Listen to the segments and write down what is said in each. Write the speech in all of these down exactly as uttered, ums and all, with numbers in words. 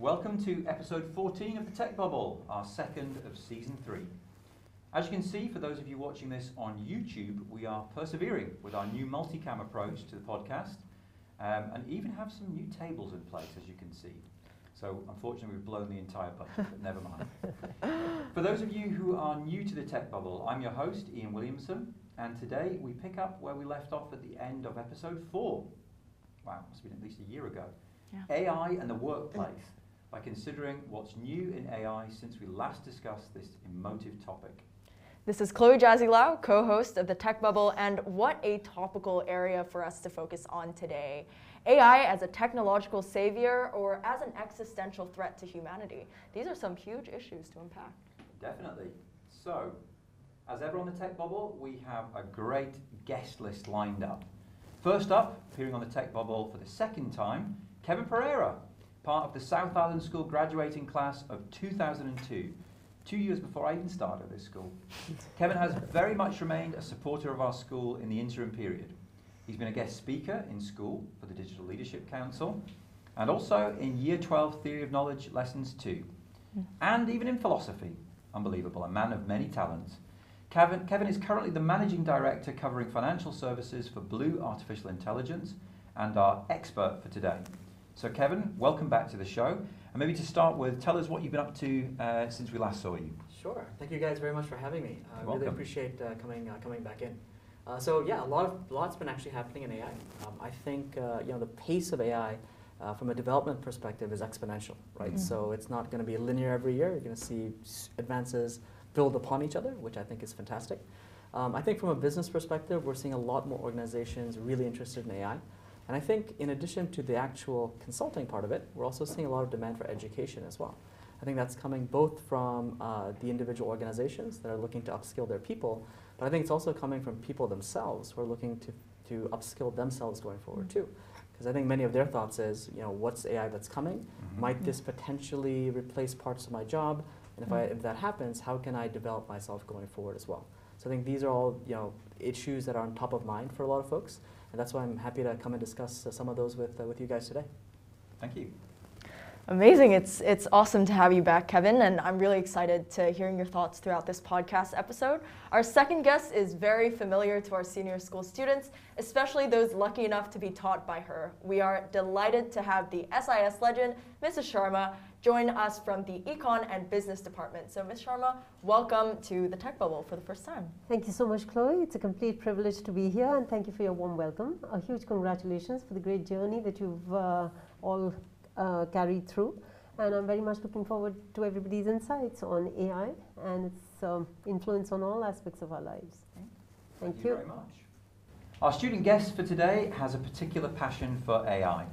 Welcome to episode fourteen of the Tech Bubble, our second of season three. As you can see, for those of you watching this on YouTube, we are persevering with our new multicam approach to the podcast, um, and even have some new tables in place, as you can see. So unfortunately, we've blown the entire budget, but never mind. For those of you who are new to the Tech Bubble, I'm your host, Ian Williamson, and today we pick up where we left off at the end of episode four. Wow, must have been at least a year ago. Yeah. A I and the workplace, by considering what's new in A I since we last discussed this emotive topic. This is Chloe Jazzy Lau, co-host of the Tech Bubble, and what a topical area for us to focus on today. A I as a technological savior or as an existential threat to humanity. These are some huge issues to unpack. Definitely. So, as ever on the Tech Bubble, we have a great guest list lined up. First up, appearing on the Tech Bubble for the second time, Kevin Pereira, part of the South Island School graduating class of two thousand two, two years before I even started this school. Kevin has very much remained a supporter of our school in the interim period. He's been a guest speaker in school for the Digital Leadership Council, and also in Year twelve Theory of Knowledge Lessons two, and even in philosophy. Unbelievable, a man of many talents. Kevin, Kevin is currently the Managing Director covering financial services for Blue Artificial Intelligence and our expert for today. So Kevin, welcome back to the show. And maybe to start with, tell us what you've been up to uh, since we last saw you. Sure. Thank you guys very much for having me. I uh, really welcome. appreciate uh, coming uh, coming back in. Uh, so yeah, a lot of lots been actually happening in A I. Um, I think uh, you know the pace of A I uh, from a development perspective is exponential, right? Mm-hmm. So it's not going to be linear every year. You're going to see advances build upon each other, which I think is fantastic. Um, I think from a business perspective, we're seeing a lot more organizations really interested in A I. And I think in addition to the actual consulting part of it, we're also seeing a lot of demand for education as well. I think that's coming both from uh, the individual organizations that are looking to upskill their people, but I think it's also coming from people themselves who are looking to, to upskill themselves going forward too. Because I think many of their thoughts is, you know, what's A I that's coming? Mm-hmm. Might this potentially replace parts of my job? And if, I, if that happens, how can I develop myself going forward as well? So I think these are all, you know, issues that are on top of mind for a lot of folks. And that's why I'm happy to come and discuss uh, some of those with, uh, with you guys today. Thank you. Amazing. It's, it's awesome to have you back, Kevin, and I'm really excited to hearing your thoughts throughout this podcast episode. Our second guest is very familiar to our senior school students, especially those lucky enough to be taught by her. We are delighted to have the S I S legend, Missus Sharma, join us from the Econ and Business Department. So Miz Sharma, welcome to the Tech Bubble for the first time. Thank you so much, Chloe. It's a complete privilege to be here, and thank you for your warm welcome. A huge congratulations for the great journey that you've uh, all uh, carried through. And I'm very much looking forward to everybody's insights on A I and its um, influence on all aspects of our lives. Thank, thank you. you very much. Our student guest for today has a particular passion for A I.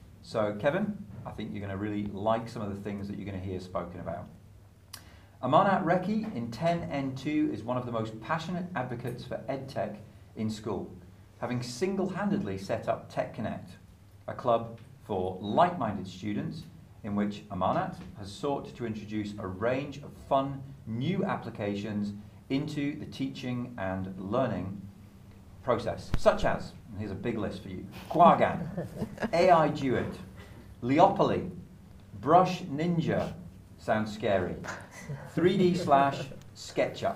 So Kevin, I think you're going to really like some of the things that you're going to hear spoken about. Amarnath Rekhi in ten N two is one of the most passionate advocates for EdTech in school, having single-handedly set up Tech Connect, a club for like-minded students in which Amarnath has sought to introduce a range of fun, new applications into the teaching and learning process, such as, and here's a big list for you, Quaggan, A I Duet, Leopoly, Brush Ninja, sounds scary, three D slash SketchUp.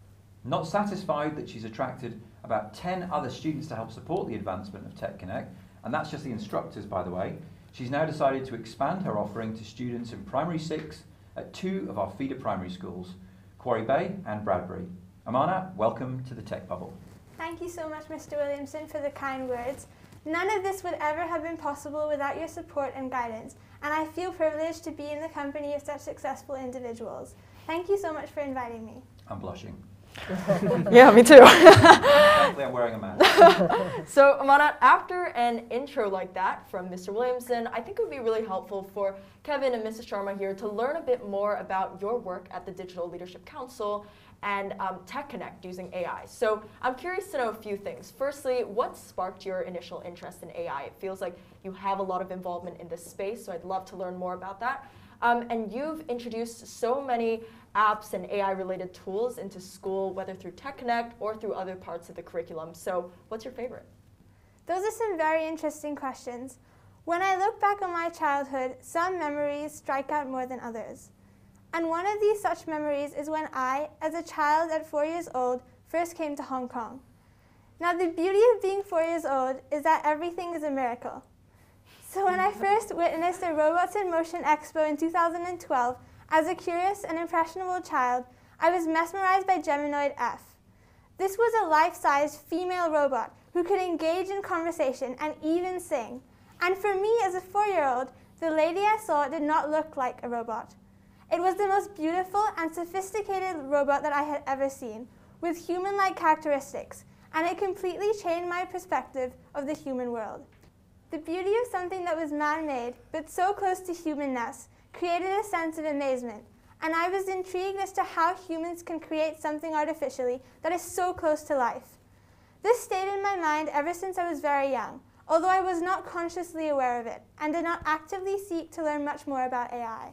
Not satisfied that she's attracted about ten other students to help support the advancement of Tech Connect, and that's just the instructors, by the way, she's now decided to expand her offering to students in Primary six at two of our feeder primary schools, Quarry Bay and Bradbury. Amarnath, welcome to the Tech Bubble. Thank you so much, Mister Williamson, for the kind words. None of this would ever have been possible without your support and guidance, and I feel privileged to be in the company of such successful individuals. Thank you so much for inviting me. I'm blushing. Yeah, me too. Thankfully, I'm wearing a mask. So, Amarnath, after an intro like that from Mister Williamson, I think it would be really helpful for Kevin and Missus Sharma here to learn a bit more about your work at the Digital Leadership Council and um, Tech Connect using A I. So I'm curious to know a few things. Firstly, what sparked your initial interest in A I? It feels like you have a lot of involvement in this space, so I'd love to learn more about that. Um, and you've introduced so many apps and A I-related tools into school, whether through Tech Connect or through other parts of the curriculum. So what's your favorite? Those are some very interesting questions. When I look back on my childhood, some memories strike out more than others. And one of these such memories is when I, as a child at four years old, first came to Hong Kong. Now, the beauty of being four years old is that everything is a miracle. So when I first witnessed a Robots in Motion Expo in two thousand twelve, as a curious and impressionable child, I was mesmerized by Geminoid F. This was a life-size female robot who could engage in conversation and even sing. And for me, as a four-year-old, the lady I saw did not look like a robot. It was the most beautiful and sophisticated robot that I had ever seen, with human-like characteristics, and it completely changed my perspective of the human world. The beauty of something that was man-made, but so close to humanness, created a sense of amazement, and I was intrigued as to how humans can create something artificially that is so close to life. This stayed in my mind ever since I was very young, although I was not consciously aware of it, and did not actively seek to learn much more about A I.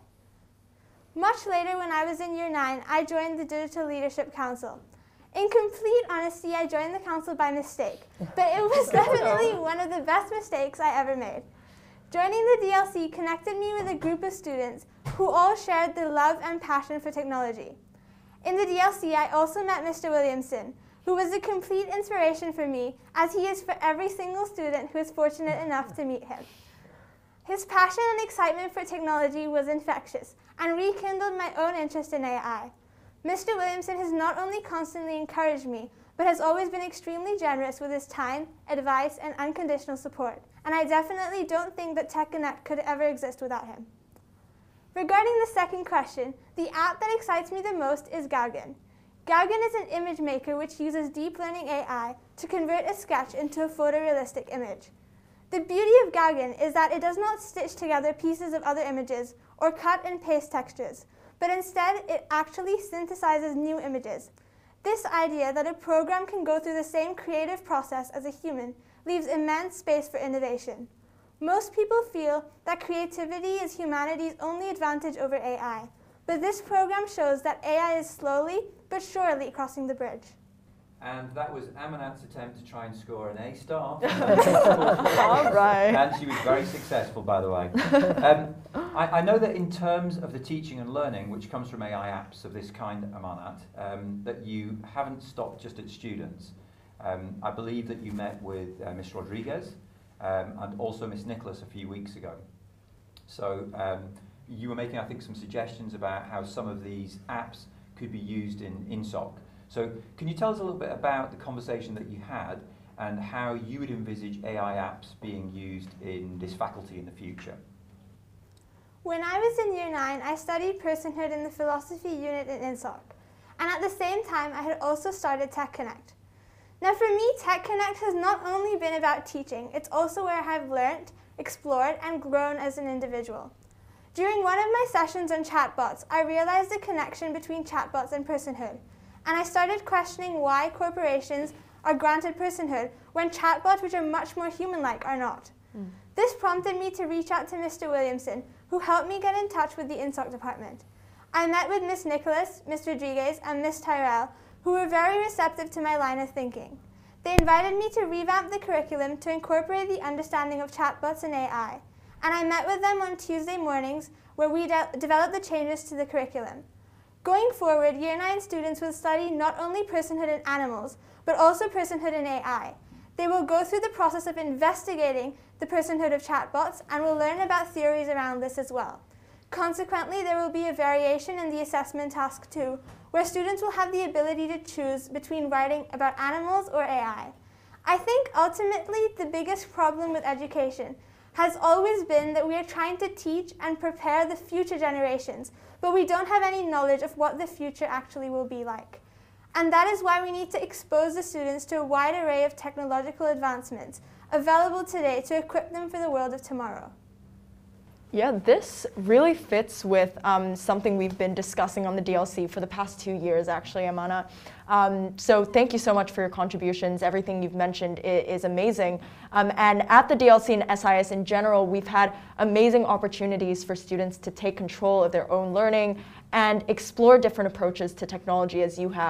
Much later, when I was in year nine, I joined the Digital Leadership Council. In complete honesty, I joined the council by mistake, but it was definitely one of the best mistakes I ever made. Joining the D L C connected me with a group of students who all shared the love and passion for technology. In the D L C, I also met Mister Williamson, who was a complete inspiration for me, as he is for every single student who is fortunate enough to meet him. His passion and excitement for technology was infectious and rekindled my own interest in A I. Mister Williamson has not only constantly encouraged me, but has always been extremely generous with his time, advice, and unconditional support, and I definitely don't think that TechConnect could ever exist without him. Regarding the second question, the app that excites me the most is Gauguin. Gauguin is an image maker which uses deep learning A I to convert a sketch into a photorealistic image. The beauty of Gauguin is that it does not stitch together pieces of other images or cut and paste textures, but instead it actually synthesizes new images. This idea that a program can go through the same creative process as a human leaves immense space for innovation. Most people feel that creativity is humanity's only advantage over A I, but this program shows that A I is slowly but surely crossing the bridge. And that was Amanat's attempt to try and score an A star. All right. And she was very successful, by the way. Um, I, I know that in terms of the teaching and learning, which comes from A I apps of this kind, Amanat, um, that you haven't stopped just at students. Um, I believe that you met with uh, Miss Rodriguez um, and also Miss Nicholas a few weeks ago. So um, you were making, I think, some suggestions about how some of these apps could be used in INSOC. So can you tell us a little bit about the conversation that you had and how you would envisage A I apps being used in this faculty in the future? When I was in year nine, I studied personhood in the philosophy unit in INSOC, and at the same time I had also started TechConnect. Now for me, TechConnect has not only been about teaching, it's also where I have learned, explored, and grown as an individual. During one of my sessions on chatbots, I realized the connection between chatbots and personhood, and I started questioning why corporations are granted personhood when chatbots, which are much more human-like, are not. Mm. This prompted me to reach out to Mister Williamson, who helped me get in touch with the INSOC department. I met with Miss Nicholas, Miss Rodriguez, and Miss Tyrell, who were very receptive to my line of thinking. They invited me to revamp the curriculum to incorporate the understanding of chatbots and A I, and I met with them on Tuesday mornings where we de developed the changes to the curriculum. Going forward, year nine students will study not only personhood in animals, but also personhood in A I. They will go through the process of investigating the personhood of chatbots and will learn about theories around this as well. Consequently, there will be a variation in the assessment task too, where students will have the ability to choose between writing about animals or A I. I think ultimately the biggest problem with education has always been that we are trying to teach and prepare the future generations, but we don't have any knowledge of what the future actually will be like. And that is why we need to expose the students to a wide array of technological advancements available today to equip them for the world of tomorrow. Yeah, this really fits with um, something we've been discussing on the D L C for the past two years, actually, Amana. Um, so thank you so much for your contributions. Everything you've mentioned is, is amazing. Um, and at the D L C and S I S in general, we've had amazing opportunities for students to take control of their own learning and explore different approaches to technology as you have.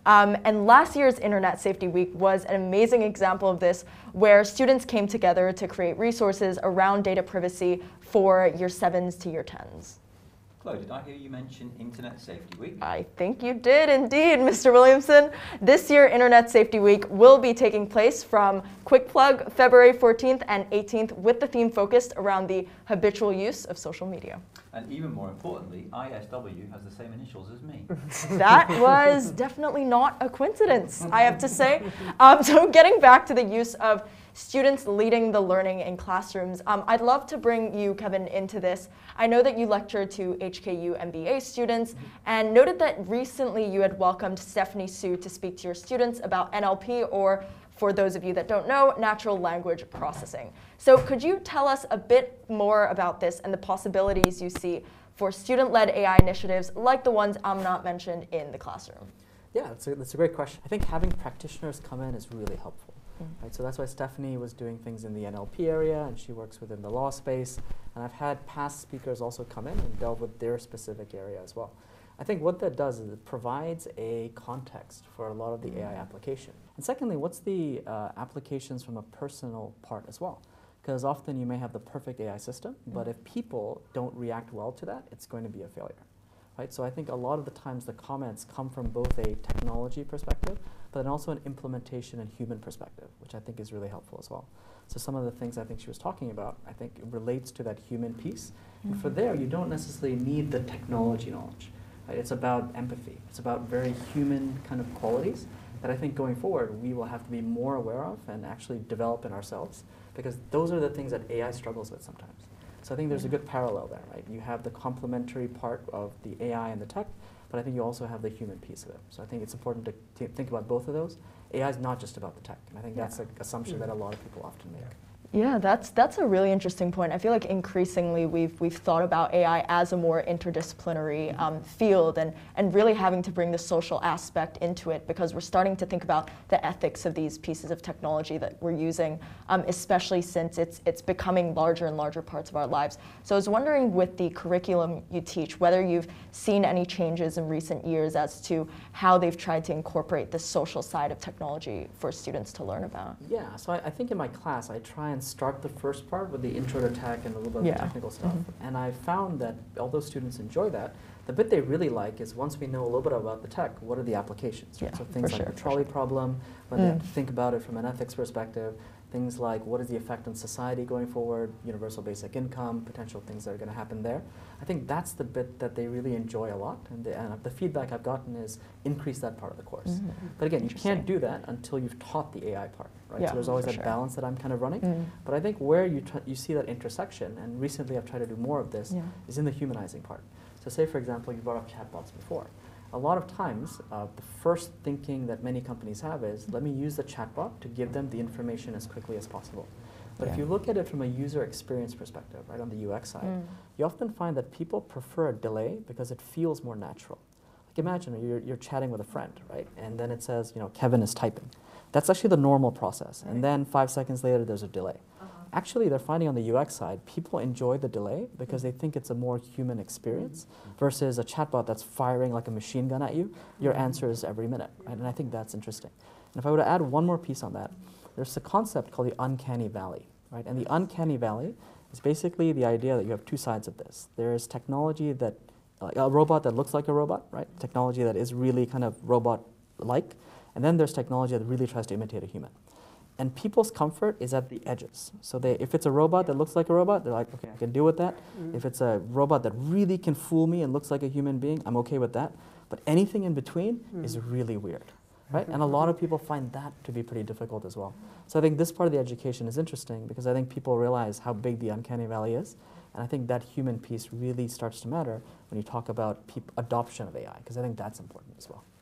Um, and last year's Internet Safety Week was an amazing example of this, where students came together to create resources around data privacy for year sevens to year tens. Chloe, did I hear you mention Internet Safety Week? I think you did indeed, Mister Williamson. This year, Internet Safety Week will be taking place from, quick plug, February fourteenth and eighteenth, with the theme focused around the habitual use of social media. And even more importantly, I S W has the same initials as me. That was definitely not a coincidence, I have to say. Um, so getting back to the use of students leading the learning in classrooms, um, I'd love to bring you, Kevin, into this. I know that you lecture to H K U M B A students, and noted that recently you had welcomed Stephanie Su to speak to your students about N L P, or for those of you that don't know, natural language processing. So could you tell us a bit more about this and the possibilities you see for student-led A I initiatives like the ones Amna mentioned in the classroom? Yeah, that's a, that's a great question. I think having practitioners come in is really helpful. Mm. Right, so that's why Stephanie was doing things in the N L P area, and she works within the law space. And I've had past speakers also come in and delve with their specific area as well. I think what that does is it provides a context for a lot of the A I application. And secondly, what's the uh, applications from a personal part as well? Because often you may have the perfect A I system, but if people don't react well to that, it's going to be a failure. Right? So I think a lot of the times the comments come from both a technology perspective, but then also an implementation and human perspective, which I think is really helpful as well. So some of the things I think she was talking about, I think it relates to that human piece. Mm-hmm. And for there, you don't necessarily need the technology knowledge. Right? It's about empathy. It's about very human kind of qualities that I think going forward we will have to be more aware of and actually develop in ourselves, because those are the things that A I struggles with sometimes. So I think there's a good parallel there, right? You have the complementary part of the A I and the tech, but I think you also have the human piece of it. So I think it's important to t think about both of those. A I is not just about the tech, and I think yeah. that's an assumption that a lot of people often make. Yeah, that's that's a really interesting point. I feel like increasingly we've we've thought about A I as a more interdisciplinary um, field, and and really having to bring the social aspect into it, because we're starting to think about the ethics of these pieces of technology that we're using, um, especially since it's it's becoming larger and larger parts of our lives. So I was wondering, with the curriculum you teach, whether you've seen any changes in recent years as to how they've tried to incorporate the social side of technology for students to learn about. Yeah, so I, I think in my class I try and start the first part with the intro to tech and a little bit of yeah. the technical stuff. Mm-hmm. And I found that although students enjoy that, the bit they really like is once we know a little bit about the tech, what are the applications? Right? Yeah, so things like sure, the trolley sure. problem, when mm. they have to think about it from an ethics perspective, things like what is the effect on society going forward, universal basic income, potential things that are going to happen there. I think that's the bit that they really enjoy a lot, and the, and the feedback I've gotten is increase that part of the course. Mm-hmm. But again, you can't do that until you've taught the A I part, right? Yeah, so there's always for that sure. balance that I'm kind of running. Mm. But I think where you, tr you see that intersection, and recently I've tried to do more of this, Yeah. is in the humanizing part. So say, for example, you brought up chatbots before. A lot of times, uh, the first thinking that many companies have is, let me use the chatbot to give them the information as quickly as possible. But Yeah. if you look at it from a user experience perspective, right, on the U X side, Mm. you often find that people prefer a delay because it feels more natural. Like imagine you're, you're chatting with a friend, right, and then it says, you know, Kevin is typing. That's actually the normal process. And then five seconds later, there's a delay. Actually, they're finding on the U X side, people enjoy the delay because they think it's a more human experience versus a chatbot that's firing like a machine gun at you. Your answer is every minute, right? And I think that's interesting. And if I were to add one more piece on that, there's a concept called the uncanny valley, right? And the uncanny valley is basically the idea that you have two sides of this. There's technology that, like a robot that looks like a robot, right? Technology that is really kind of robot-like. And then there's technology that really tries to imitate a human. And people's comfort is at the edges. So they, if it's a robot that looks like a robot, they're like, okay, I can deal with that. Mm-hmm. If it's a robot that really can fool me and looks like a human being, I'm okay with that. But anything in between mm-hmm. is really weird, right? And a lot of people find that to be pretty difficult as well. So I think this part of the education is interesting because I think people realize how big the uncanny valley is. And I think that human piece really starts to matter when you talk about peop- adoption of A I, because I think that's important as well.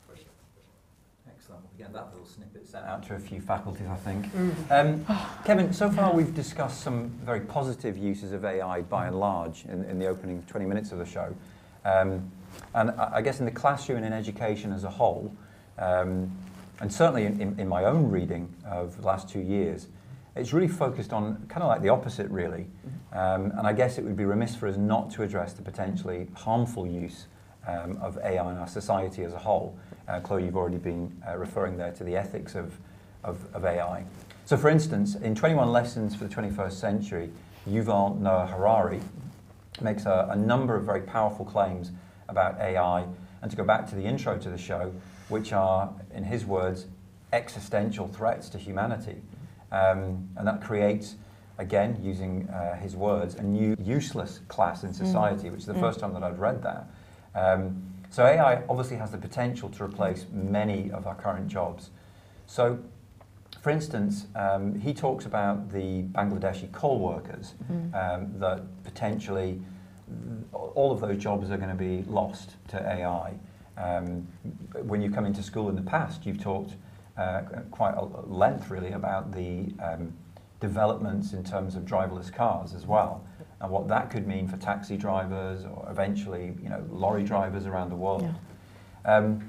Excellent. We'll get that little snippet sent out to a few faculties, I think. Um, Kevin, so far we've discussed some very positive uses of A I by and large in, in the opening twenty minutes of the show. Um, and I, I guess in the classroom and in education as a whole, um, and certainly in, in, in my own reading of the last two years, it's really focused on kind of like the opposite, really. Um, and I guess it would be remiss for us not to address the potentially harmful use um, of A I in our society as a whole. Uh, Chloe, you've already been uh, referring there to the ethics of, of, of A I. So for instance, in twenty-one Lessons for the twenty-first century, Yuval Noah Harari makes a, a number of very powerful claims about A I. And to go back to the intro to the show, which are, in his words, existential threats to humanity. Um, and that creates, again, using uh, his words, a new useless class in society, mm. which is the mm. first time that I'd read that. Um, so A I obviously has the potential to replace many of our current jobs. So, for instance, um, he talks about the Bangladeshi coal workers, mm. um, that potentially all of those jobs are going to be lost to A I. Um, when you come into school in the past, you've talked uh, quite a length really about the um, developments in terms of driverless cars as well, and what that could mean for taxi drivers or eventually, you know, lorry drivers around the world. Yeah. Um,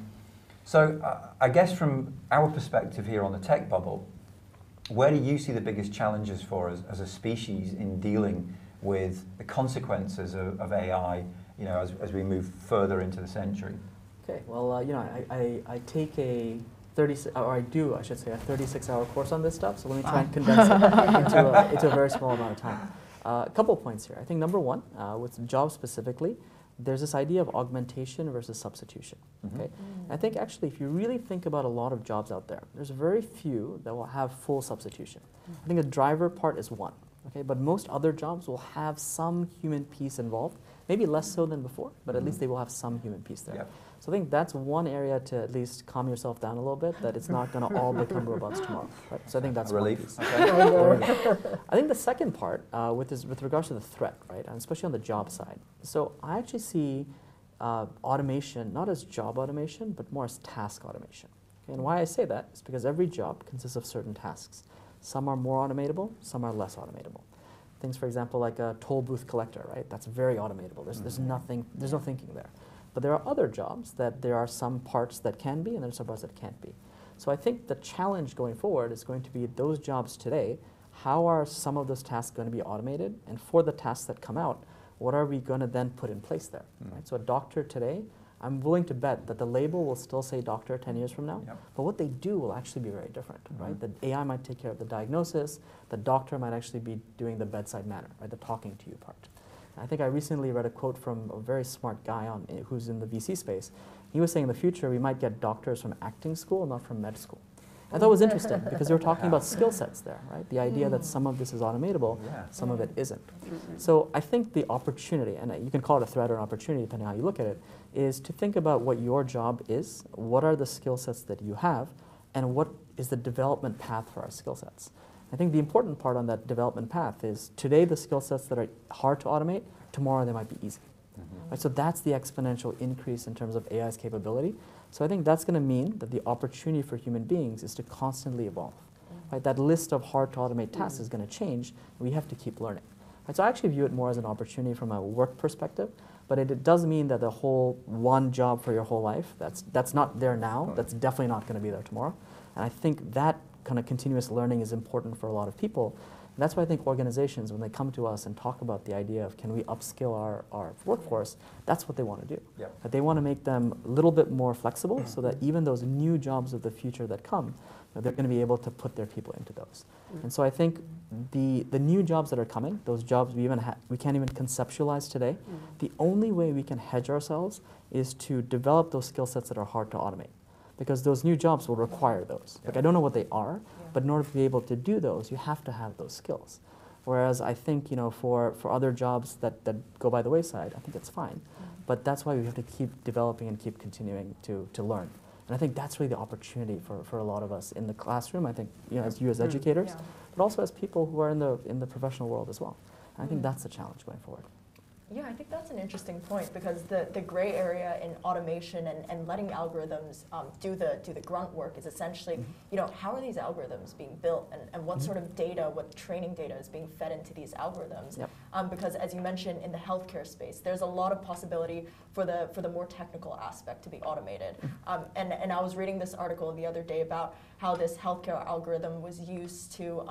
so uh, I guess from our perspective here on the tech bubble, where do you see the biggest challenges for us as a species in dealing with the consequences of, of A I, you know, as, as we move further into the century? Okay, well, uh, you know, I, I, I take a thirty, or I do, I should say, a thirty-six hour course on this stuff, so let me try and condense it into a, into a very small amount of time. Uh, a couple of points here. I think number one, uh, with jobs specifically, there's this idea of augmentation versus substitution. Mm-hmm. Okay, mm-hmm. I think actually if you really think about a lot of jobs out there, there's very few that will have full substitution. Mm-hmm. I think the driver part is one. Okay, but most other jobs will have some human piece involved, maybe less so than before, but mm-hmm. at least they will have some human piece there. Yep. So I think that's one area to at least calm yourself down a little bit, that it's not going to all become robots tomorrow. Right? So I think that's a relief. One piece. Okay. I think the second part, uh, with, this, with regards to the threat, right, and especially on the job side. So I actually see uh, automation not as job automation, but more as task automation. Okay? And why I say that is because every job consists of certain tasks. Some are more automatable, some are less automatable. Things, for example, like a toll booth collector, right? That's very automatable. There's, there's nothing, there's no thinking there. But there are other jobs that there are some parts that can be and there's some parts that can't be. So I think the challenge going forward is going to be those jobs today, how are some of those tasks going to be automated? And for the tasks that come out, what are we going to then put in place there? Mm. Right? So a doctor today, I'm willing to bet that the label will still say doctor ten years from now, yep. but what they do will actually be very different, mm-hmm. right? The A I might take care of the diagnosis, the doctor might actually be doing the bedside manner, right? The talking to you part. I think I recently read a quote from a very smart guy on, who's in the V C space. He was saying in the future we might get doctors from acting school, not from med school. I thought it was interesting because they were talking about skill sets there, right? The idea that some of this is automatable, yeah. some of it isn't. So I think the opportunity, and you can call it a threat or an opportunity depending on how you look at it, is to think about what your job is, what are the skill sets that you have, and what is the development path for our skill sets. I think the important part on that development path is today the skill sets that are hard to automate, tomorrow they might be easy. Mm-hmm. Right, so that's the exponential increase in terms of A I's capability. So I think that's going to mean that the opportunity for human beings is to constantly evolve. Mm-hmm. Right, that list of hard to automate tasks mm-hmm. is going to change, and we have to keep learning. Right, so I actually view it more as an opportunity from a work perspective, but it, it does mean that the whole one job for your whole life, that's, that's not there now, that's definitely not going to be there tomorrow. And I think that kind of continuous learning is important for a lot of people. And that's why I think organizations, when they come to us and talk about the idea of can we upskill our, our workforce, that's what they want to do. Yep. But they want to make them a little bit more flexible so that even those new jobs of the future that come, they're going to be able to put their people into those. Mm-hmm. And so I think the, the new jobs that are coming, those jobs we, even ha we can't even conceptualize today, mm-hmm. the only way we can hedge ourselves is to develop those skill sets that are hard to automate. Because those new jobs will require those. Yeah. Like I don't know what they are, yeah. but in order to be able to do those, you have to have those skills. Whereas I think, you know, for, for other jobs that, that go by the wayside, I think it's fine. Mm-hmm. But that's why we have to keep developing and keep continuing to, to learn. And I think that's really the opportunity for, for a lot of us in the classroom, I think, you know, as you as mm-hmm. educators, yeah. but also as people who are in the, in the professional world as well. And I think that's the challenge going forward. Yeah, I think that's an interesting point because the, the gray area in automation and, and letting algorithms um, do the do the grunt work is essentially, mm-hmm. you know, how are these algorithms being built and, and what mm-hmm. sort of data, what training data is being fed into these algorithms? Yep. Um, because as you mentioned in the healthcare space, there's a lot of possibility for the for the more technical aspect to be automated. Um, and, and I was reading this article the other day about how this healthcare algorithm was used to um,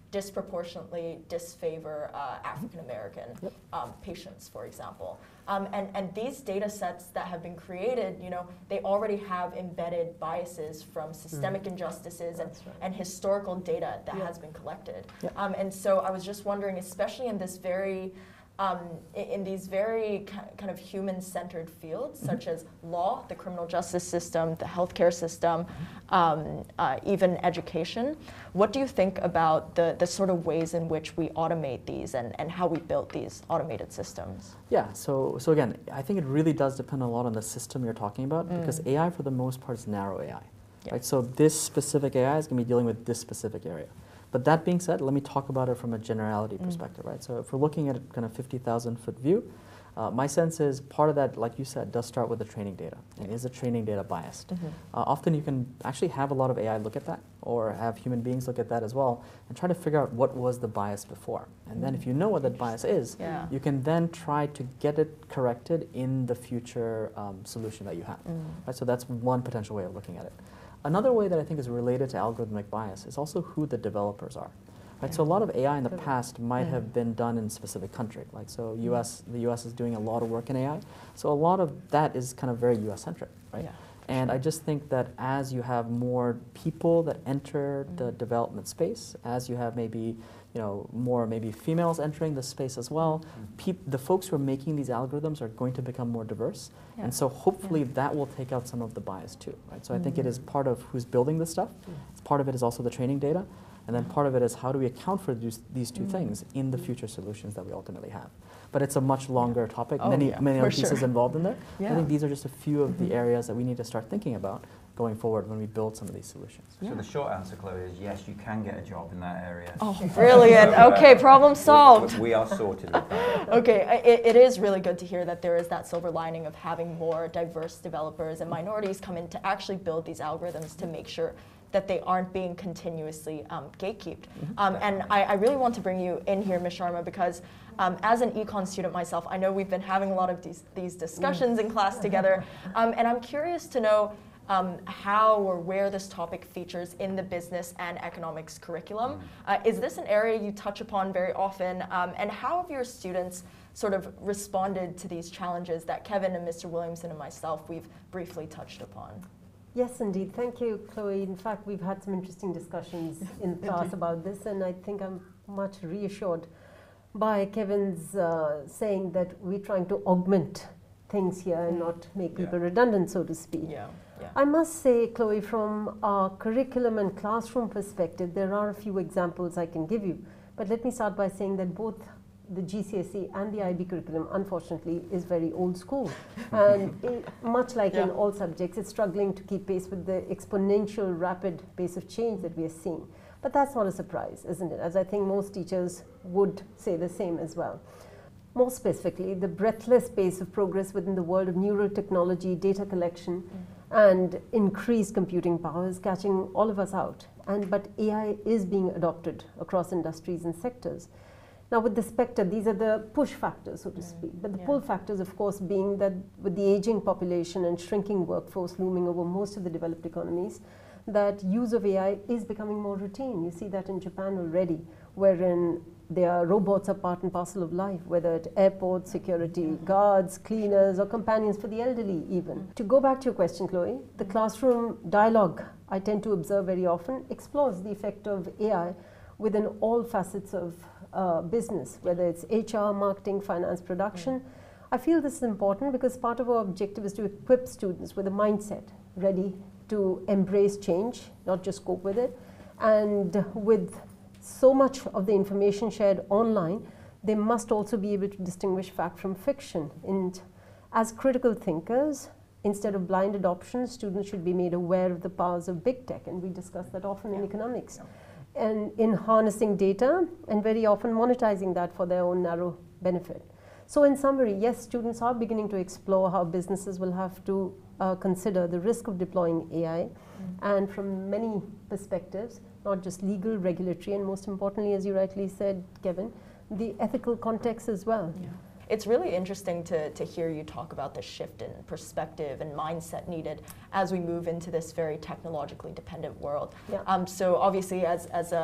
disproportionately disfavor uh, African American Yep. um, patients, for example. Um, and, and these data sets that have been created, you know, they already have embedded biases from systemic injustices and, That's right. and historical data that Yeah. has been collected. Yep. Um, and so I was just wondering, especially in this very Um, in, in these very ki- kind of human-centered fields, Mm-hmm. such as law, the criminal justice system, the healthcare system, um, uh, even education. What do you think about the, the sort of ways in which we automate these and, and how we built these automated systems? Yeah, so so again, I think it really does depend a lot on the system you're talking about, Mm. because A I for the most part is narrow A I. Yeah. Right? So this specific A I is going to be dealing with this specific area. But that being said, let me talk about it from a generality Mm. perspective, right? So if we're looking at a kind of fifty thousand foot view, uh, my sense is part of that, like you said, does start with the training data. And is the training data biased? Mhm. Uh, often you can actually have a lot of A I look at that, or have human beings look at that as well, and try to figure out what was the bias before. And then if you know what that bias is, Yeah. you can then try to get it corrected in the future um, solution that you have. Mm. Right? So that's one potential way of looking at it. Another way that I think is related to algorithmic bias is also who the developers are. Right? So a lot of A I in the Correct. past might Mm. have been done in a specific country. Like so U S, the U S is doing a lot of work in A I. So a lot of that is kind of very U S centric, right? Yeah. And I just think that as you have more people that enter the Mm. development space, as you have maybe you know more maybe females entering the space as well, peop- the folks who are making these algorithms are going to become more diverse, Yeah. and so hopefully that will take out some of the bias too, right? So I think it is part of who's building this stuff. It's part of it is also the training data, and then part of it is how do we account for these, these two Mm. things in the future solutions that we ultimately have. But it's a much longer topic, Oh, many yeah, many for other pieces sure. involved in there. Yeah. I think these are just a few of Mhm. the areas that we need to start thinking about going forward when we build some of these solutions. So the short answer, Chloe, is yes, you can get a job in that area. Oh, brilliant. Okay, problem solved. We, we are sorted with that. Okay, I- it, it is really good to hear that there is that silver lining of having more diverse developers and minorities come in to actually build these algorithms to make sure that they aren't being continuously um, gatekeeped. Um, and I, I really want to bring you in here, Miz Sharma, because um, as an econ student myself, I know we've been having a lot of these, these discussions in class together, um, and I'm curious to know um, how or where this topic features in the business and economics curriculum. Uh, is this an area you touch upon very often? Um, and how have your students sort of responded to these challenges that Kevin and Mister Williamson and myself, we've briefly touched upon? Yes, indeed. Thank you, Chloe. In fact, we've had some interesting discussions in class about this, and I think I'm much reassured by Kevin's uh, saying that we're trying to augment things here and Mm. not make Yeah. people redundant, so to speak. Yeah, yeah. I must say, Chloe, from a curriculum and classroom perspective, there are a few examples I can give you. But let me start by saying that both the G C S E and the I B curriculum, unfortunately, is very old school. And it, much like in Yeah. all subjects, it's struggling to keep pace with the exponential rapid pace of change that we are seeing. But that's not a surprise, isn't it? As I think most teachers would say the same as well. More specifically, the breathless pace of progress within the world of neurotechnology, data collection, and increased computing power is catching all of us out. And, but A I is being adopted across industries and sectors. Now with the spectre, these are the push factors, so to speak. But the Yeah. pull factors, of course, being that with the aging population and shrinking workforce looming over most of the developed economies, that use of A I is becoming more routine. You see that in Japan already, wherein their robots are part and parcel of life, whether at airports, security guards, cleaners, or companions for the elderly even. To go back to your question, Chloe, the classroom dialogue I tend to observe very often explores the effect of A I within all facets of uh, business, whether it's H R, marketing, finance, production. I feel this is important because part of our objective is to equip students with a mindset ready to embrace change, not just cope with it. And with so much of the information shared online, they must also be able to distinguish fact from fiction. And as critical thinkers, instead of blind adoption, students should be made aware of the powers of big tech, and we discuss that often in Yeah. economics. And in harnessing data and very often monetizing that for their own narrow benefit. So in summary, yes, students are beginning to explore how businesses will have to uh, consider the risk of deploying A I, and from many perspectives, not just legal, regulatory, and most importantly, as you rightly said, Kevin, the ethical context as well. Yeah. It's really interesting to, to hear you talk about the shift in perspective and mindset needed as we move into this very technologically dependent world. Yeah. Um, so obviously as, as a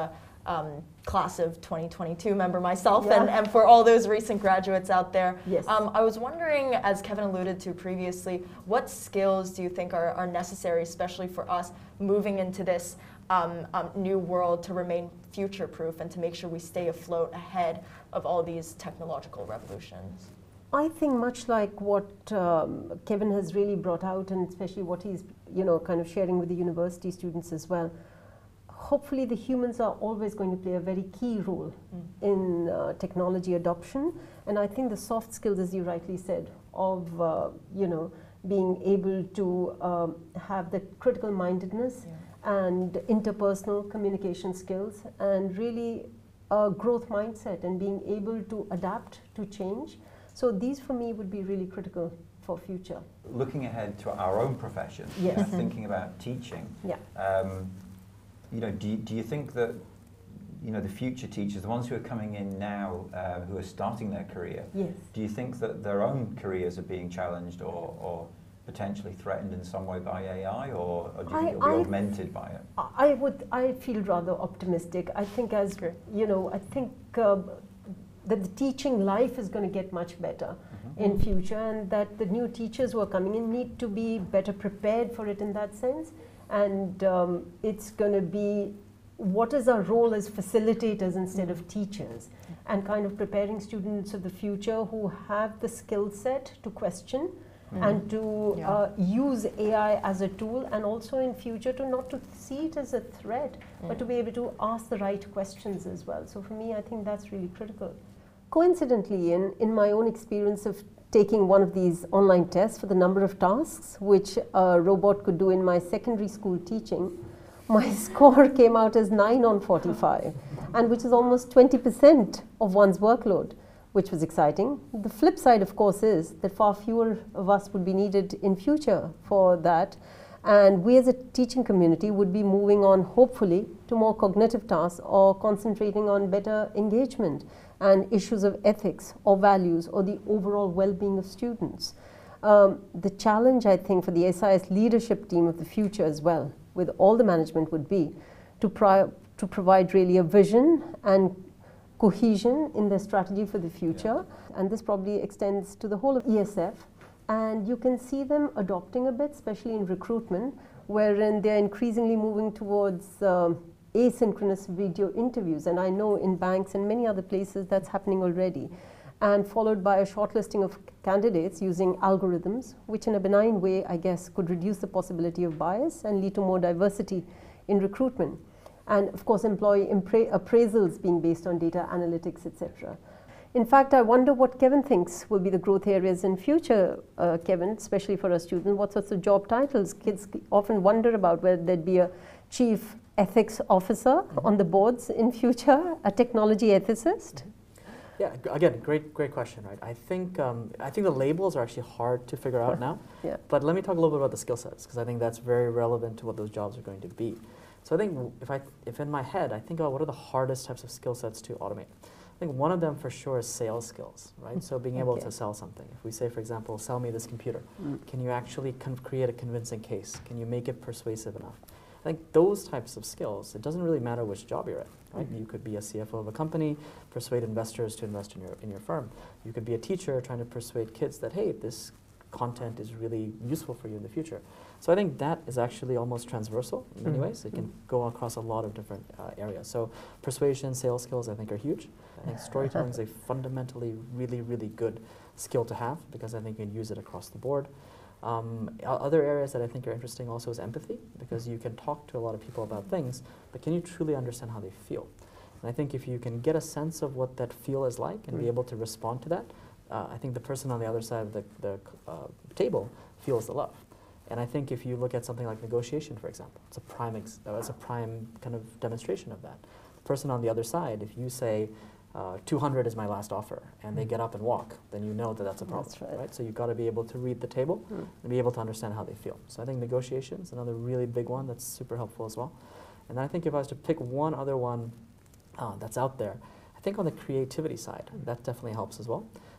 um, class of twenty twenty-two member myself, Yeah. and, and for all those recent graduates out there. Yes. Um, I was wondering, as Kevin alluded to previously, what skills do you think are, are necessary, especially for us moving into this um, um, new world, to remain future-proof and to make sure we stay afloat ahead of all these technological revolutions? I think much like what um, Kevin has really brought out, and especially what he's, you know, kind of sharing with the university students as well, hopefully the humans are always going to play a very key role mm. in uh, technology adoption. And I think the soft skills, as you rightly said, of, uh, you know, being able to um, have the critical mindedness yeah. and interpersonal communication skills, and really a growth mindset and being able to adapt to change. So these for me would be really critical for future. Looking ahead to our own profession, yes. uh, thinking about teaching, yeah. um, you know, do you, do you think that, you know, the future teachers, the ones who are coming in now, uh, who are starting their career, yes. do you think that their own careers are being challenged or, or potentially threatened in some way by A I, or, or do you I, think it'll be I augmented by it? I would, I feel rather optimistic. I think as, you know, I think uh, that the teaching life is going to get much better mm-hmm. in future, and that the new teachers who are coming in need to be better prepared for it in that sense. And um, it's going to be, what is our role as facilitators instead of teachers, and kind of preparing students of the future who have the skill set to question mm. and to yeah. uh, use A I as a tool, and also in future to not to see it as a threat, mm. but to be able to ask the right questions as well. So for me, I think that's really critical. Coincidentally, in, in my own experience of taking one of these online tests for the number of tasks which a robot could do in my secondary school teaching, my score came out as nine on forty-five, and which is almost twenty percent of one's workload, which was exciting. The flip side, of course, is that far fewer of us would be needed in future for that, and we as a teaching community would be moving on, hopefully, to more cognitive tasks or concentrating on better engagement and issues of ethics or values or the overall well-being of students. Um, the challenge, I think, for the S I S leadership team of the future as well, with all the management, would be to, pri to provide really a vision and cohesion in their strategy for the future. Yeah. And this probably extends to the whole of E S F. And you can see them adopting a bit, especially in recruitment, wherein they're increasingly moving towards um, asynchronous video interviews, and I know in banks and many other places that's happening already, and followed by a shortlisting of candidates using algorithms, which in a benign way, I guess, could reduce the possibility of bias and lead to more diversity in recruitment. And of course, employee appraisals being based on data analytics, et cetera. In fact, I wonder what Kevin thinks will be the growth areas in future, uh, Kevin, especially for our students. What sorts of job titles? Kids often wonder about whether there'd be a chief ethics officer mm-hmm. on the boards in future, a technology ethicist. Yeah, again, great, great question, right? I think, um, I think the labels are actually hard to figure out now. Yeah. But let me talk a little bit about the skill sets, because I think that's very relevant to what those jobs are going to be. So I think if I, if in my head, I think about what are the hardest types of skill sets to automate. I think one of them for sure is sales skills, right? So being able okay. to sell something. If we say, for example, sell me this computer, mm. can you actually con create a convincing case? Can you make it persuasive enough? I think those types of skills, it doesn't really matter which job you're in, right? Mm-hmm. You could be a C F O of a company, persuade investors to invest in your, in your firm. You could be a teacher trying to persuade kids that, hey, this content is really useful for you in the future. So I think that is actually almost transversal in many mm-hmm. ways. It can go across a lot of different uh, areas. So persuasion, sales skills, I think are huge. I think storytelling is a fundamentally really, really good skill to have, because I think you can use it across the board. Um, other areas that I think are interesting also is empathy, because you can talk to a lot of people about things, but can you truly understand how they feel? And I think if you can get a sense of what that feel is like and mm. be able to respond to that, uh, I think the person on the other side of the, the uh, table feels the love. And I think if you look at something like negotiation, for example, it's a prime, ex uh, it's a prime kind of demonstration of that. The person on the other side, if you say, Uh, two hundred is my last offer, and they get up and walk, then you know that that's a problem, that's right. right? So you've got to be able to read the table mm. and be able to understand how they feel. So I think negotiation is another really big one that's super helpful as well. And then I think if I was to pick one other one uh, that's out there, I think on the creativity side, mm. that definitely helps as well.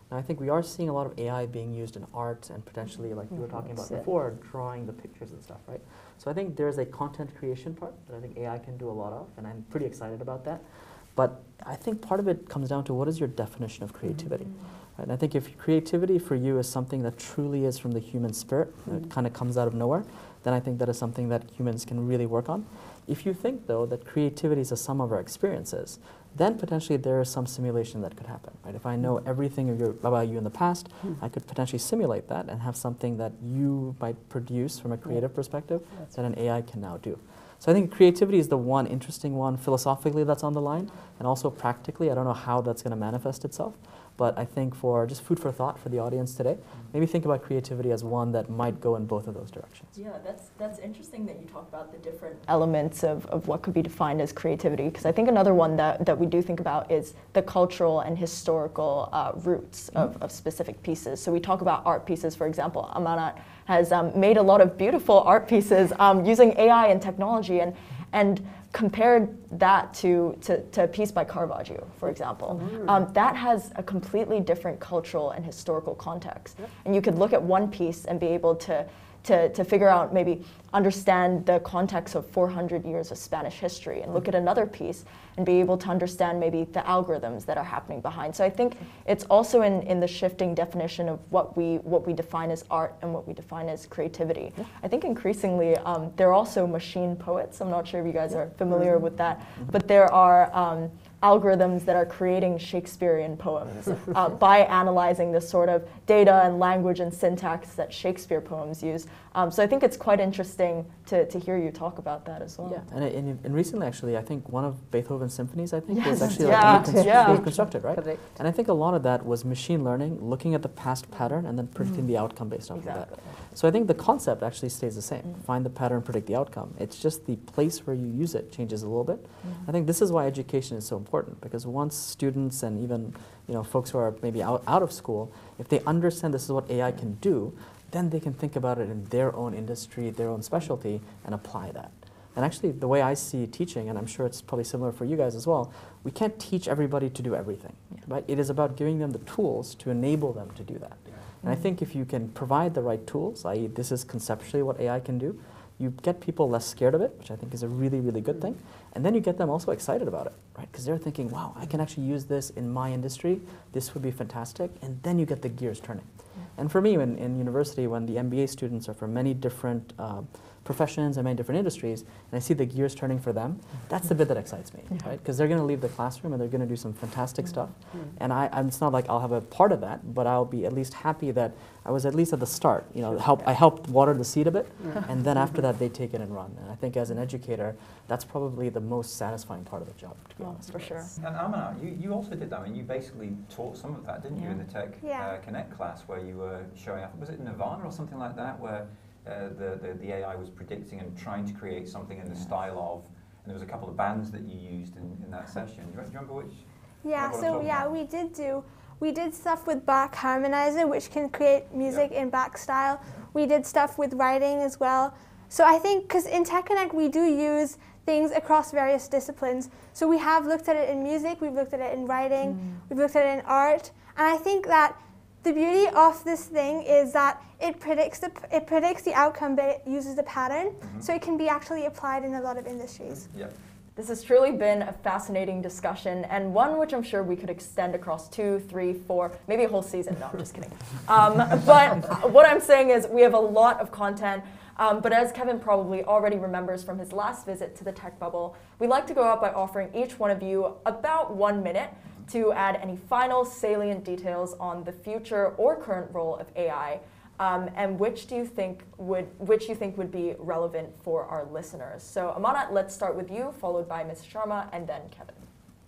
Now, I think we are seeing a lot of A I being used in art and potentially, like you were talking about Yeah. before, drawing the pictures and stuff, right? So I think there's a content creation part that I think A I can do a lot of, and I'm pretty excited about that. But I think part of it comes down to what is your definition of creativity? Right? And I think if creativity for you is something that truly is from the human spirit, mm-hmm. it kind of comes out of nowhere, then I think that is something that humans can really work on. If you think, though, that creativity is a sum of our experiences, then potentially there is some simulation that could happen. Right? If I know everything of your, about you in the past, mm. I could potentially simulate that and have something that you might produce from a creative yeah. perspective that's that right. an A I can now do. So I think creativity is the one interesting one philosophically that's on the line, and also practically. I don't know how that's going to manifest itself, but I think for just food for thought for the audience today, maybe think about creativity as one that might go in both of those directions. Yeah, that's that's interesting that you talk about the different elements of, of what could be defined as creativity, because I think another one that, that we do think about is the cultural and historical uh, roots mm-hmm. of, of specific pieces. So we talk about art pieces, for example. Amanat has um, made a lot of beautiful art pieces um, using A I and technology, and and compared that to, to, to a piece by Caravaggio, for example. Mm. Um, that has a completely different cultural and historical context. Yep. And you could look at one piece and be able to, to, to figure out, maybe understand the context of four hundred years of Spanish history, and look at another piece and be able to understand maybe the algorithms that are happening behind. So I think it's also in, in the shifting definition of what we what we define as art and what we define as creativity. Yeah. I think increasingly um, there are also machine poets. I'm not sure if you guys are familiar with that, but there are um, algorithms that are creating Shakespearean poems uh, by analyzing the sort of data and language and syntax that Shakespeare poems use. Um, so I think it's quite interesting to, to hear you talk about that as well. Yeah, and, and, and recently actually, I think one of Beethoven's symphonies, I think, yes. was actually yeah. like reconstru- yeah. was constructed, right? Correct. And I think a lot of that was machine learning, looking at the past pattern and then predicting mm. the outcome based off exactly. of that. So I think the concept actually stays the same. Mm. Find the pattern, predict the outcome. It's just the place where you use it changes a little bit. Mm. I think this is why education is so important, because once students and even you know folks who are maybe out, out of school, if they understand this is what A I can do, then they can think about it in their own industry, their own specialty, and apply that. And actually, the way I see teaching, and I'm sure it's probably similar for you guys as well, we can't teach everybody to do everything, yeah. right? It is about giving them the tools to enable them to do that. Yeah. And I think if you can provide the right tools, that is this is conceptually what A I can do, you get people less scared of it, which I think is a really, really good thing. And then you get them also excited about it, right? Because they're thinking, wow, I can actually use this in my industry. This would be fantastic. And then you get the gears turning. Yeah. And for me, in, in university, when the M B A students are from many different uh, professions and many different industries, and I see the gears turning for them, that's the bit that excites me, yeah. right? Because they're going to leave the classroom and they're going to do some fantastic mm-hmm. stuff. Mm-hmm. And I, I'm, it's not like I'll have a part of that, but I'll be at least happy that I was at least at the start. You know, help, yeah. I helped water the seed a bit, mm-hmm. and then after that, they take it and run. And I think as an educator, that's probably the most satisfying part of the job, to be oh, honest. For sure. And Amanat, you, you also did that. I mean, you basically taught some of that, didn't yeah. you, in the Tech yeah. uh, Connect class, where you were showing off, was it Nirvana or something like that, where uh, the, the, the A I was predicting and trying to create something in the style of, and there was a couple of bands that you used in, in that session. Do you remember which? Yeah, remember so yeah, about? we did do, we did stuff with Bach Harmonizer, which can create music yeah. in Bach style. We did stuff with writing as well. So I think, because in Tech Connect we do use things across various disciplines. So we have looked at it in music, we've looked at it in writing, mm. we've looked at it in art, and I think that the beauty of this thing is that it predicts the it predicts the outcome, but it uses the pattern, mm-hmm. so it can be actually applied in a lot of industries. Yeah. This has truly been a fascinating discussion, and one which I'm sure we could extend across two, three, four, maybe a whole season. No, I'm just kidding. Um, but what I'm saying is we have a lot of content, um, but as Kevin probably already remembers from his last visit to the Tech Bubble, we like to go out by offering each one of you about one minute to add any final salient details on the future or current role of A I. Um, and which do you think would which you think would be relevant for our listeners? So Amanat, let's start with you, followed by Miz Sharma, and then Kevin.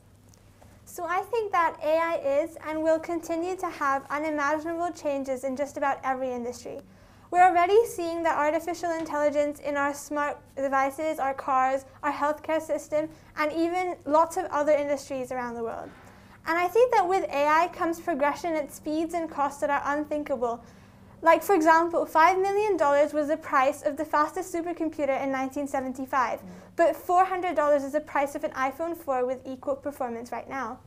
So I think that A I is and will continue to have unimaginable changes in just about every industry. We're already seeing that artificial intelligence in our smart devices, our cars, our healthcare system, and even lots of other industries around the world. And I think that with A I comes progression at speeds and costs that are unthinkable. Like, for example, five million dollars was the price of the fastest supercomputer in nineteen seventy-five, mm. but four hundred dollars is the price of an iPhone four with equal performance right now.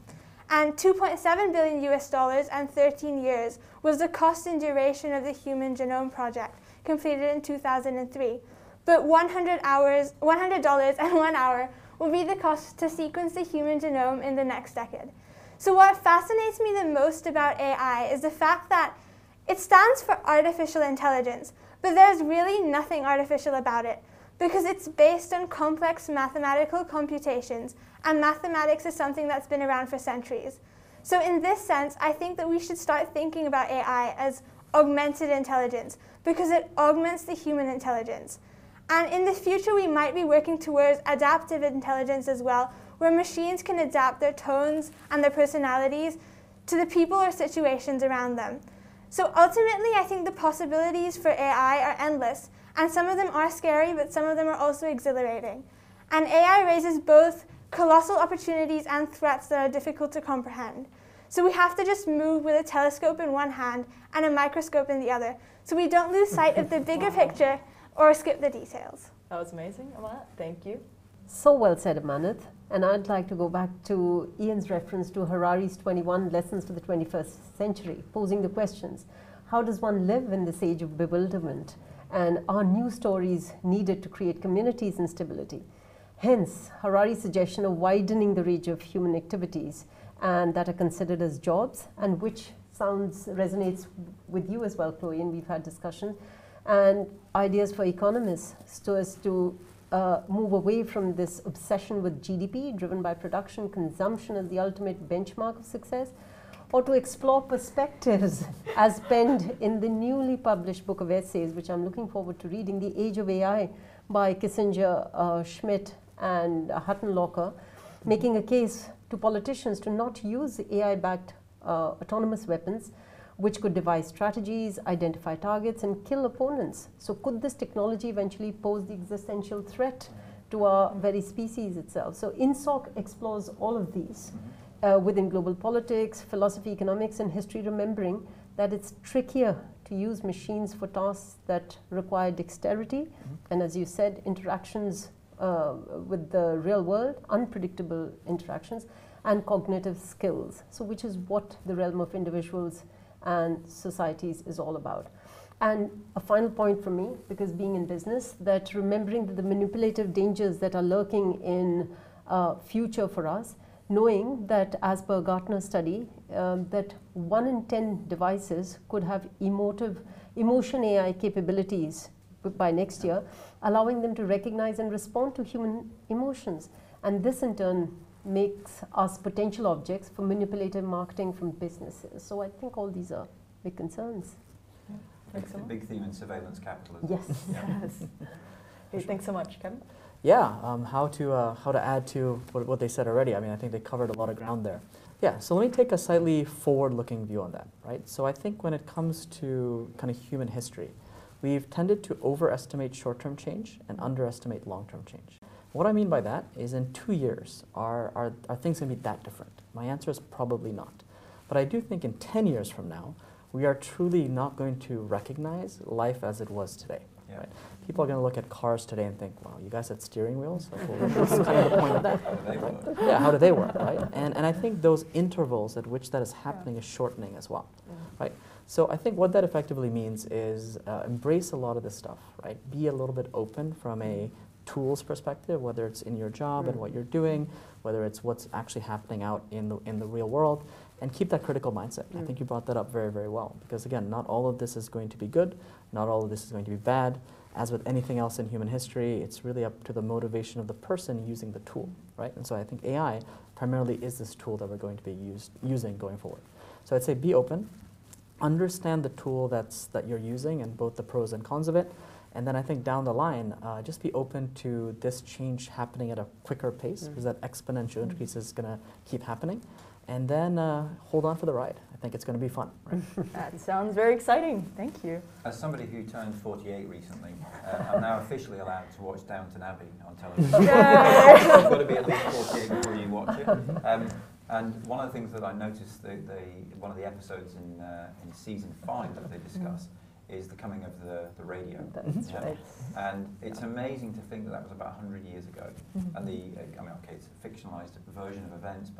and two point seven billion U S dollars and thirteen years was the cost and duration of the Human Genome Project, completed in two thousand three. But one hundred hours, one hundred dollars and one hour will be the cost to sequence the human genome in the next decade. So what fascinates me the most about A I is the fact that it stands for artificial intelligence, but there's really nothing artificial about it because it's based on complex mathematical computations, and mathematics is something that's been around for centuries. So in this sense, I think that we should start thinking about A I as augmented intelligence because it augments the human intelligence. And in the future, we might be working towards adaptive intelligence as well, where machines can adapt their tones and their personalities to the people or situations around them. So ultimately, I think the possibilities for A I are endless, and some of them are scary, but some of them are also exhilarating. And A I raises both colossal opportunities and threats that are difficult to comprehend. So we have to just move with a telescope in one hand and a microscope in the other, so we don't lose sight of the bigger picture or skip the details. That was amazing, Amanat. Thank you. So well said, Amanat. And I'd like to go back to Ian's reference to Harari's twenty-one Lessons for the twenty-first century, posing the questions. How does one live in this age of bewilderment? And are new stories needed to create communities and stability? Hence, Harari's suggestion of widening the range of human activities and that are considered as jobs, and which sounds resonates with you as well, Chloe, and we've had discussion, and ideas for economists so as to uh, move away from this obsession with G D P driven by production, consumption as the ultimate benchmark of success, or to explore perspectives as penned in the newly published book of essays, which I'm looking forward to reading, The Age of A I by Kissinger, uh, Schmidt, and uh, Hutton-Locker, making a case to politicians to not use A I-backed uh, autonomous weapons, which could devise strategies, identify targets, and kill opponents. So could this technology eventually pose the existential threat to our very species itself? So INSOC explores all of these uh, within global politics, philosophy, economics, and history, remembering that it's trickier to use machines for tasks that require dexterity, mm-hmm. and as you said, interactions uh, with the real world, unpredictable interactions, and cognitive skills. So which is what the realm of individuals and societies is all about. And a final point from me, because being in business, that remembering that the manipulative dangers that are lurking in uh, future for us, knowing that as per Gartner study, um, that one in ten devices could have emotive, emotion A I capabilities by next year, allowing them to recognize and respond to human emotions. And this in turn makes us potential objects for manipulative marketing from businesses. So I think all these are big concerns. Yeah. Thanks so much. Big theme in surveillance capitalism. Yes. Yeah. Yes. Hey, thanks so much, Kevin. Yeah, um, how to uh, how to add to what, what they said already. I mean, I think they covered a lot of ground there. Yeah, so let me take a slightly forward-looking view on that, right? So I think when it comes to kind of human history, we've tended to overestimate short-term change and underestimate long-term change. What I mean by that is in two years, are, are, are things going to be that different? My answer is probably not. But I do think in ten years from now, we are truly not going to recognize life as it was today. Yeah. Right? People are going to look at cars today and think, wow, you guys had steering wheels? Like, well, what's kind of the point of that? How do they work? Yeah, how do they work, right? And, and I think those intervals at which that is happening is shortening as well, Yeah. right? So I think what that effectively means is uh, embrace a lot of this stuff, right? Be a little bit open from a tools perspective, whether it's in your job and what you're doing, whether it's what's actually happening out in the, in the real world, and keep that critical mindset. I think you brought that up very, very well, because again, not all of this is going to be good, not all of this is going to be bad. As with anything else in human history, it's really up to the motivation of the person using the tool, right? And so I think A I primarily is this tool that we're going to be used, using going forward. So I'd say be open, understand the tool that's, that you're using and both the pros and cons of it, and then I think down the line, uh, just be open to this change happening at a quicker pace, because that exponential increase is going to keep happening. And then uh, hold on for the ride. I think it's going to be fun. Right? That sounds very exciting. Thank you. As somebody who turned forty-eight recently, uh, I'm now officially allowed to watch Downton Abbey on television. You've got to be at least forty-eight before you watch it. Um, and one of the things that I noticed, the, the, one of the episodes in, uh, in season five that they discuss is the coming of the, the radio. That's Yeah. right. And it's amazing to think that that was about one hundred years ago. Mhm. And the, uh, I mean, okay, it's a fictionalized version of events, but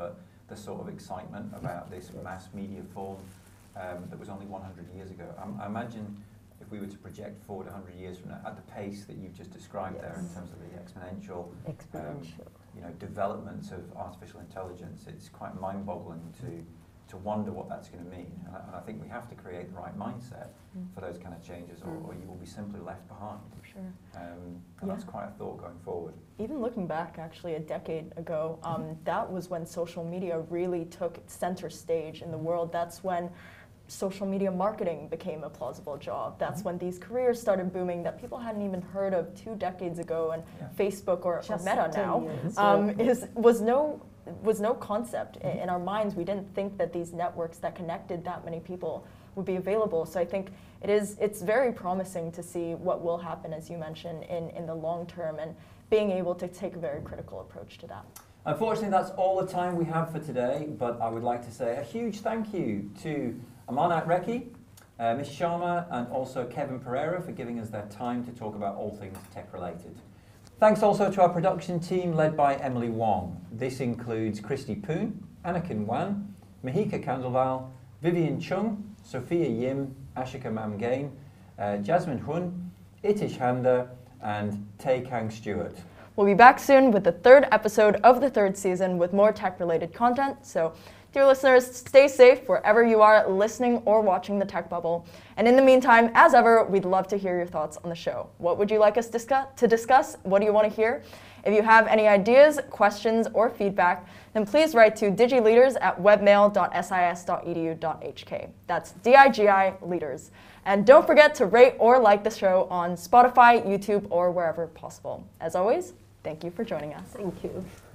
the sort of excitement about this mass media form um, that was only one hundred years ago. I, I imagine if we were to project forward one hundred years from now, at the pace that you've just described Yes. there in terms of the exponential, Exponential. Um, you know, developments of artificial intelligence, it's quite mind-boggling to to wonder what that's going to mean. And I, and I think we have to create the right mindset Mm. for those kind of changes, or, or you will be simply left behind. Sure. Um, and Yeah. that's quite a thought going forward. Even looking back, actually, a decade ago, um, that was when social media really took center stage in the world. That's when social media marketing became a plausible job. That's Mhm. when these careers started booming that people hadn't even heard of two decades ago. And Yeah. Facebook or, or Just Meta ten now years, um, yeah. is was no was no concept in, Mhm. in our minds. We didn't think that these networks that connected that many people would be available. So I think it is it's very promising to see what will happen, as you mentioned, in, in the long term, and being able to take a very critical approach to that. Unfortunately, that's all the time we have for today, but I would like to say a huge thank you to Amarnath Rekhi, uh, Miz Sharma, and also Kevin Pereira for giving us their time to talk about all things tech-related. Thanks also to our production team led by Emily Wong. This includes Christy Poon, Anakin Wan, Mahika Kandalval, Vivian Chung, Sophia Yim, Ashika Mamgain, uh, Jasmine Hun, Itish Handa, and Tae Kang Stewart. We'll be back soon with the third episode of the third season with more tech-related content. So, dear listeners, stay safe wherever you are listening or watching the Tech Bubble. And in the meantime, as ever, we'd love to hear your thoughts on the show. What would you like us discuss, to discuss? What do you want to hear? If you have any ideas, questions, or feedback, then please write to digileaders at webmail dot s i s dot e d u dot h k. That's D I G I Leaders. And don't forget to rate or like the show on Spotify, YouTube, or wherever possible. As always, thank you for joining us. Thank you.